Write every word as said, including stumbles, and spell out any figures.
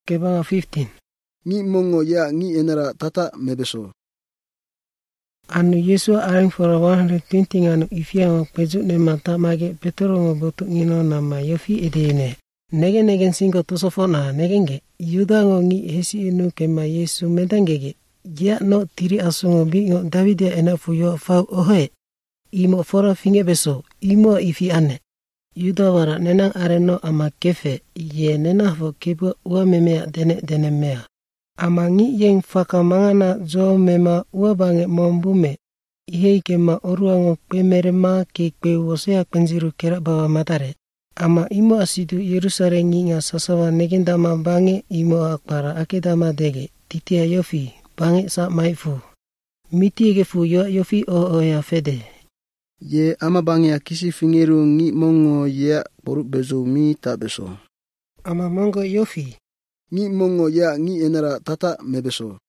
Kebanga fifteen. Ngi mongo ya ngi enara tata mebeso. Anu Yesu aring for one hundred twenty nganu ifia ngo peju ne mata mage Petro ngo botu ngino nama yofi edene. Nege negen singo tosofona negenge. Yuda ngo ngi hesi inu kema Yesu medangege. Jia no tiri asungo bi ngo Davidia ena fuyo fau ohe. Imo fora finge beso. Imo ifi ane. Yuda wara nenang areno ama kefe. Ye nenang fo kepo ua memea dene dene mea. Ama ngi yeng fakamangana jo mema ua bange mombume. Ihei kema oruango kpemere ma ke kpe wosea kpenziru kera bawa matare. Ama imo asidu Yerusalem ngi nga sasawa negendama bange imo akpara akedama dege. Titia yofi bange sa maifu. Miti egefu yo yofi o oya fede. Ye ama bange akisi fingeru ngi mongo ya boru bezo mi ta beso. Ama mongo yofi. Ngi mongo ya ngi enara tata mebeso.